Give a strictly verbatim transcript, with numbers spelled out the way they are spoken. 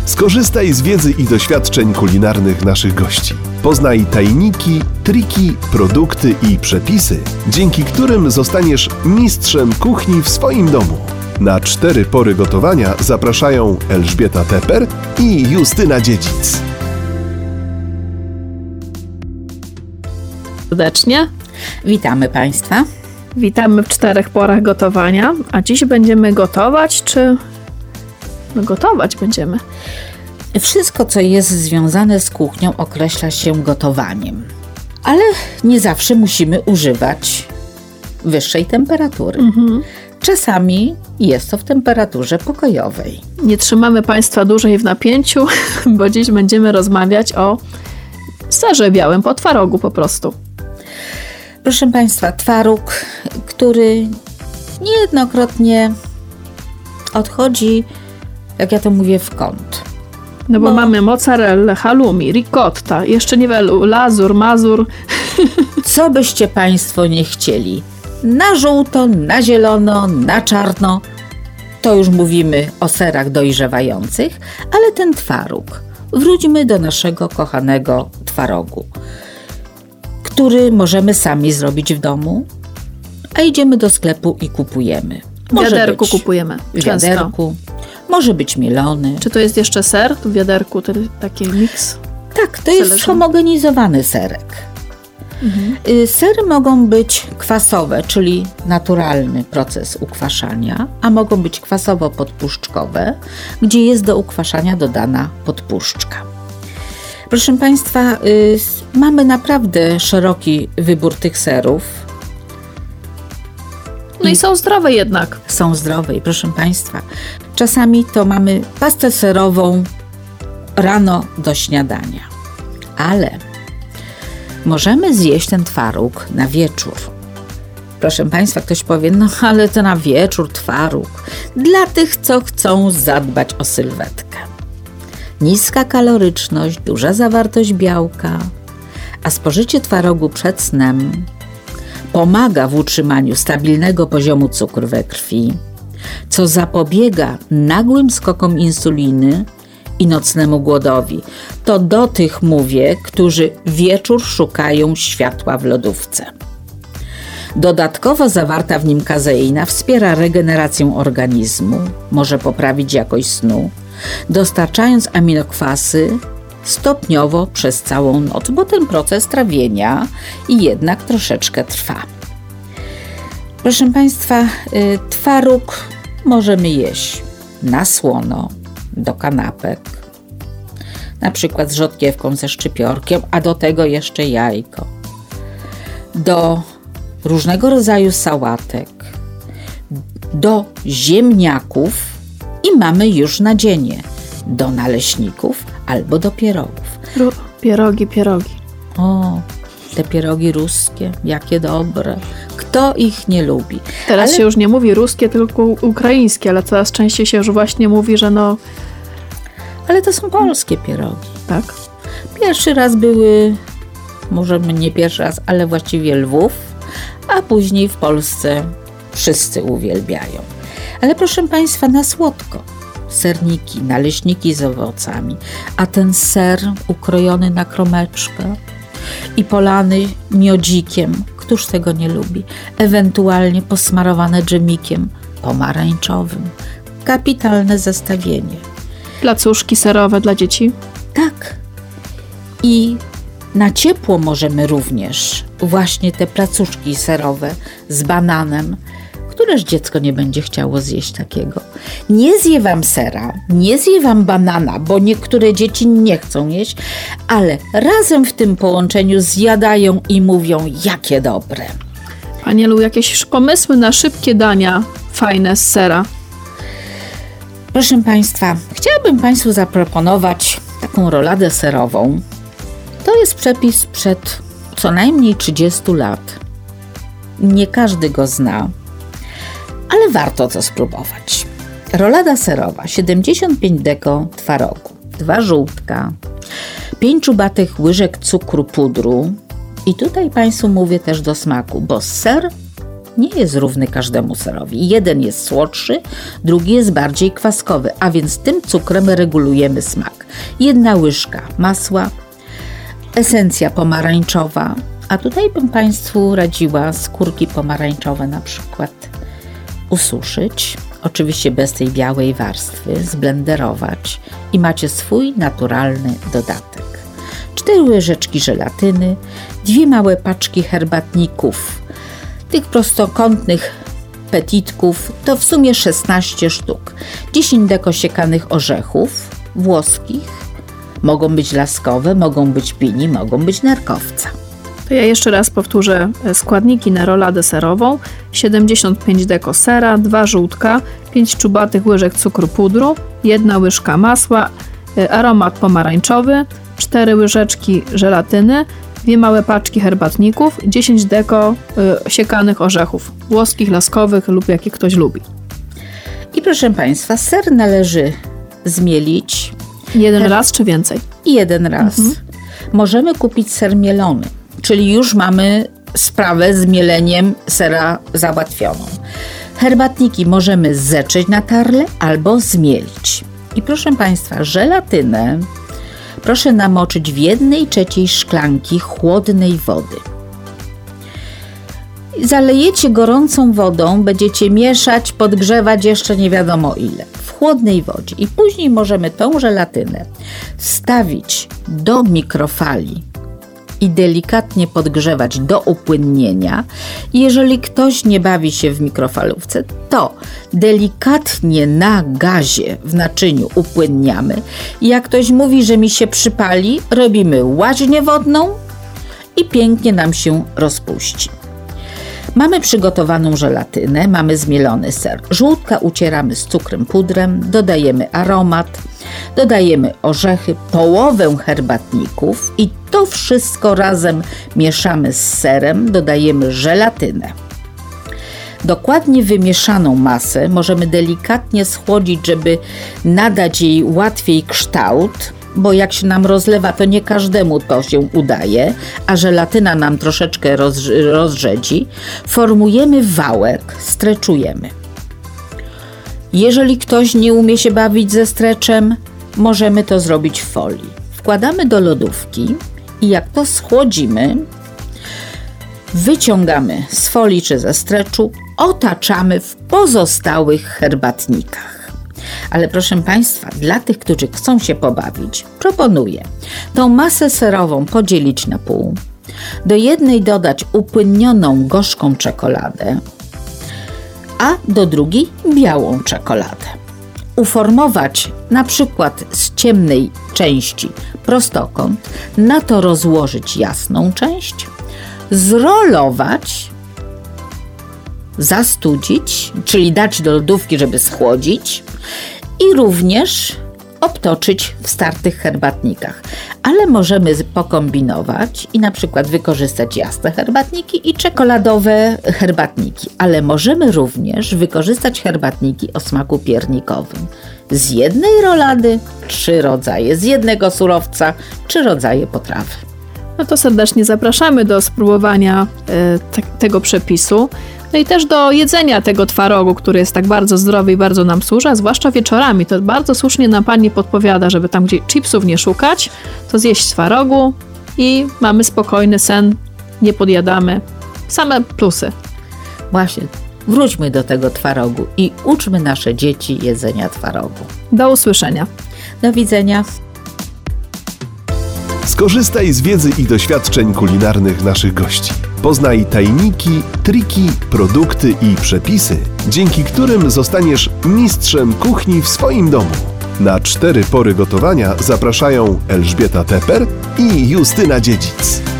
Skorzystaj z wiedzy i doświadczeń kulinarnych naszych gości. Poznaj tajniki, triki, produkty i przepisy, dzięki którym zostaniesz mistrzem kuchni w swoim domu. Na cztery pory gotowania zapraszają Elżbieta Teper i Justyna Dziedzic. Serdecznie. Witamy Państwa. Witamy w czterech porach gotowania. A dziś będziemy gotować, czy... No gotować będziemy. Wszystko, co jest związane z kuchnią, określa się gotowaniem. Ale nie zawsze musimy używać wyższej temperatury. Mhm. Czasami jest to w temperaturze pokojowej. Nie trzymamy Państwa dłużej w napięciu, bo dziś będziemy rozmawiać o serze białym po twarogu po prostu. Proszę Państwa, twaróg, który niejednokrotnie odchodzi, jak ja to mówię, w kąt. No bo, bo mamy mozzarellę, halloumi, ricotta, jeszcze niewielu, lazur, mazur. Co byście Państwo nie chcieli, na żółto, na zielono, na czarno, to już mówimy o serach dojrzewających, ale ten twaróg, wróćmy do naszego kochanego twarogu, który możemy sami zrobić w domu, a idziemy do sklepu i kupujemy. W wiaderku kupujemy. W wiaderku. Może być mielony. Czy to jest jeszcze ser w wiaderku, taki miks? Tak, to jest homogenizowany serek. Mhm. Sery mogą być kwasowe, czyli naturalny proces ukwaszania, a mogą być kwasowo-podpuszczkowe, gdzie jest do ukwaszania dodana podpuszczka. Proszę Państwa, y, mamy naprawdę szeroki wybór tych serów. No i, i są zdrowe jednak. Są zdrowe i proszę Państwa, czasami to mamy pastę serową rano do śniadania, ale możemy zjeść ten twaróg na wieczór. Proszę Państwa, ktoś powie, no ale to na wieczór twaróg. Dla tych, co chcą zadbać o sylwetkę. Niska kaloryczność, duża zawartość białka, a spożycie twarogu przed snem pomaga w utrzymaniu stabilnego poziomu cukru we krwi, co zapobiega nagłym skokom insuliny i nocnemu głodowi. To do tych mówię, którzy wieczór szukają światła w lodówce. Dodatkowo zawarta w nim kazeina wspiera regenerację organizmu, może poprawić jakość snu, dostarczając aminokwasy stopniowo przez całą noc, bo ten proces trawienia i jednak troszeczkę trwa. Proszę Państwa, y, twaróg możemy jeść na słono, do kanapek, na przykład z rzodkiewką, ze szczypiorkiem, a do tego jeszcze jajko, do różnego rodzaju sałatek, do ziemniaków i mamy już nadzienie do naleśników albo do pierogów. Pierogi, pierogi. O, te pierogi ruskie, jakie dobre. Kto ich nie lubi? Teraz ale... się już nie mówi ruskie, tylko ukraińskie, ale coraz częściej się już właśnie mówi, że no... Ale to są polskie pierogi. Tak? Pierwszy raz były, może nie pierwszy raz, ale właściwie Lwów, a później w Polsce wszyscy uwielbiają. Ale proszę Państwa, na słodko. Serniki, naleśniki z owocami, a ten ser ukrojony na kromeczkę i polany miodzikiem, któż tego nie lubi, ewentualnie posmarowane dżemikiem pomarańczowym. Kapitalne zestawienie. Placuszki serowe dla dzieci? Tak. I na ciepło możemy również właśnie te placuszki serowe z bananem, któreż dziecko nie będzie chciało zjeść takiego. Nie zje wam sera, nie zje wam banana, bo niektóre dzieci nie chcą jeść, ale razem w tym połączeniu zjadają i mówią, jakie dobre. Anielu, jakieś pomysły na szybkie dania fajne z sera? Proszę Państwa, chciałabym Państwu zaproponować taką roladę serową. To jest przepis sprzed co najmniej trzydziestu lat. Nie każdy go zna, ale warto to spróbować. Rolada serowa, siedemdziesiąt pięć deko twarogu, dwa żółtka, pięć czubatych łyżek cukru pudru i tutaj Państwu mówię też do smaku, bo ser nie jest równy każdemu serowi. Jeden jest słodszy, drugi jest bardziej kwaskowy, a więc tym cukrem regulujemy smak. Jedna łyżka masła, esencja pomarańczowa, a tutaj bym Państwu radziła skórki pomarańczowe na przykład ususzyć, oczywiście bez tej białej warstwy, zblenderować i macie swój naturalny dodatek. Cztery łyżeczki żelatyny, dwie małe paczki herbatników, tych prostokątnych petitków, to w sumie szesnaście sztuk, dziesięć deko siekanych orzechów włoskich, mogą być laskowe, mogą być pini, mogą być nerkowca. To ja jeszcze raz powtórzę składniki na roladę serową. siedemdziesiąt pięć deko sera, dwa żółtka, pięć czubatych łyżek cukru pudru, jedna łyżka masła, aromat pomarańczowy, cztery łyżeczki żelatyny, dwie małe paczki herbatników, dziesięć deko y, siekanych orzechów, włoskich, laskowych lub jakie ktoś lubi. I proszę Państwa, ser należy zmielić. Jeden Her... raz czy więcej? Jeden raz. Mhm. Możemy kupić ser mielony, czyli już mamy sprawę z mieleniem sera załatwioną. Herbatniki możemy zetrzeć na tarle albo zmielić. I proszę Państwa, żelatynę proszę namoczyć w jednej trzeciej szklanki chłodnej wody. Zalejecie gorącą wodą, będziecie mieszać, podgrzewać jeszcze nie wiadomo ile. W chłodnej wodzie. I później możemy tą żelatynę wstawić do mikrofali i delikatnie podgrzewać do upłynnienia. Jeżeli ktoś nie bawi się w mikrofalówce, to delikatnie na gazie w naczyniu upłynniamy. I jak ktoś mówi, że mi się przypali, robimy łaźnię wodną i pięknie nam się rozpuści. Mamy przygotowaną żelatynę, mamy zmielony ser. Żółtka ucieramy z cukrem pudrem, dodajemy aromat, dodajemy orzechy, połowę herbatników i to wszystko razem mieszamy z serem, dodajemy żelatynę. Dokładnie wymieszaną masę możemy delikatnie schłodzić, żeby nadać jej łatwiej kształt, bo jak się nam rozlewa, to nie każdemu to się udaje, a żelatyna nam troszeczkę roz, rozrzedzi. Formujemy wałek, streczujemy. Jeżeli ktoś nie umie się bawić ze streczem, możemy to zrobić w folii. Wkładamy do lodówki i jak to schłodzimy, wyciągamy z folii czy ze streczu, otaczamy w pozostałych herbatnikach. Ale proszę Państwa, dla tych, którzy chcą się pobawić, proponuję tą masę serową podzielić na pół, do jednej dodać upłynnioną gorzką czekoladę, a do drugiej białą czekoladę. Uformować na przykład z ciemnej części prostokąt, na to rozłożyć jasną część, zrolować, zastudzić, czyli dać do lodówki, żeby schłodzić i również obtoczyć w startych herbatnikach. Ale możemy pokombinować i na przykład wykorzystać jasne herbatniki i czekoladowe herbatniki. Ale możemy również wykorzystać herbatniki o smaku piernikowym. Z jednej rolady trzy rodzaje, z jednego surowca trzy rodzaje potrawy. No to serdecznie zapraszamy do spróbowania y, te, tego przepisu. No i też do jedzenia tego twarogu, który jest tak bardzo zdrowy i bardzo nam służy, a zwłaszcza wieczorami. To bardzo słusznie nam Pani podpowiada, żeby tam, gdzie chipsów nie szukać, to zjeść twarogu i mamy spokojny sen, nie podjadamy. Same plusy. Właśnie, wróćmy do tego twarogu i uczmy nasze dzieci jedzenia twarogu. Do usłyszenia. Do widzenia. Skorzystaj z wiedzy i doświadczeń kulinarnych naszych gości. Poznaj tajniki, triki, produkty i przepisy, dzięki którym zostaniesz mistrzem kuchni w swoim domu. Na cztery pory gotowania zapraszają Elżbieta Teper i Justyna Dziedzic.